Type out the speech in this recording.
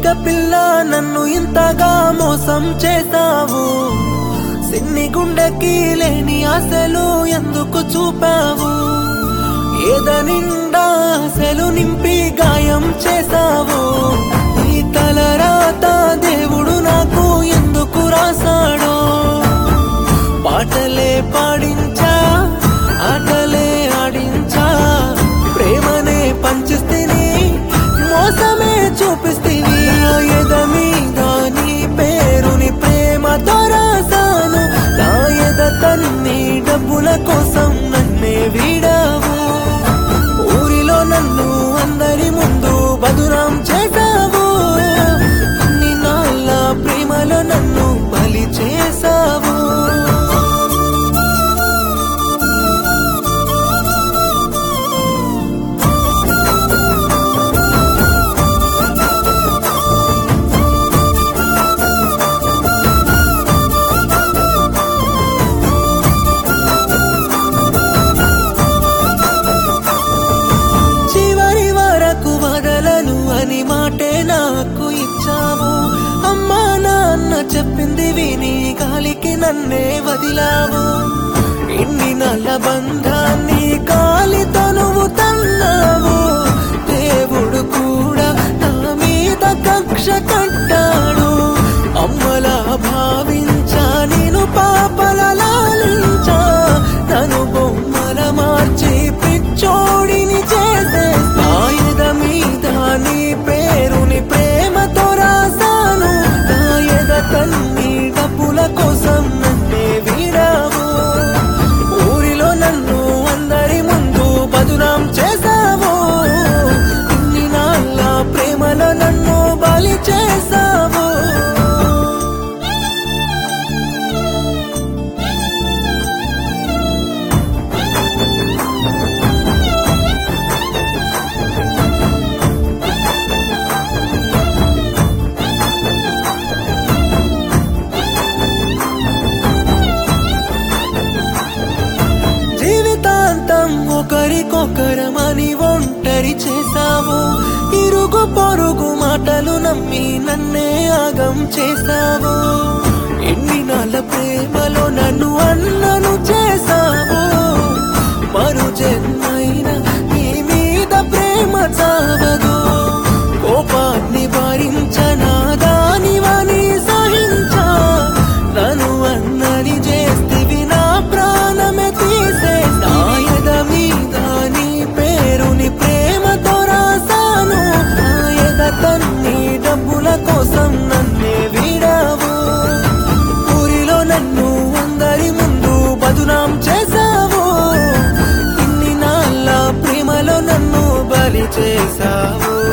పిల్ల నన్ను ఇంతగా మోసం చేసావు, సిన్ని గుండెకి లేని ఆశలు ఎందుకు చూపావు, ఏద నిండా ఆశలు నింపి గాయం చేసావు, ఈ తలరాత దేవుడు నాకు ఎందుకు రాసాడో, పాటలే పాడించా ఆటలే ఆడించా, ప్రేమనే పంచిస్తేని మోసమే చూపిస్తేని, ఎద మీద నీ పేరుని ప్రేమతో రాసాను, నా ఎద తన్ని డబ్బుల కోసం నన్నే వీడావు, ఊరిలో నన్ను అందరి ముందు బదునాం చేసావు, నీ నాళ్ళ ప్రేమలో నన్ను బలి చేసావు. అని మాటే నాకు ఇచ్చావు, అమ్మా నాన్న చెప్పింది విని గాలికి నన్నే వదిలావు, ఇన్ని నల్ల బంధాన్ని కాలితో నువ్వు తన్నావు, దేవుడు కూడా నా మీద కక్ష కట్టాడు, అమ్మలా భావించా నేను పాపల లాలించా, నన్ను బొమ్మల మార్చి పిచ్చోడిని చేసే, ఆయుధ మీద నీ పేరుని ప్రేమతో రాసాను, నా ఎద తన్ని డబ్బుల కోసం నన్నే వీడావు, ఊరిలో నన్ను అందరి ముందు బదునాం చేసావు, ఇన్ని నాళ్ళ ప్రేమలో నన్ను బలి చేసావు. ఒకరికొకరమని ఒంటరి చేసావు, ఇరుగు పొరుగు మాటలు నమ్మి నన్నే ఆగం చేసావు, ఎన్ని నాళ్ళ ప్రేమలో నన్ను అన్నను చేసావు, మరు జన్మైనా నీ మీద ప్రేమ చావదు, కోపాన్ని భరించనా దానివని సహించా, నన్ను అన్నని చేస్తివి నా ప్రాణమే తీసే, నా ఎద మీద నీ పేరుని ప్రేమతో రాసాను, నా ఎద తన్ని డబ్బుల కోసం నన్నే వీడావు, ఊరిలో నన్ను అందరి ముందు బదునాం చేసావు, ఇన్ని నాళ్ళ ప్రేమలో నన్ను బలి చేసావు.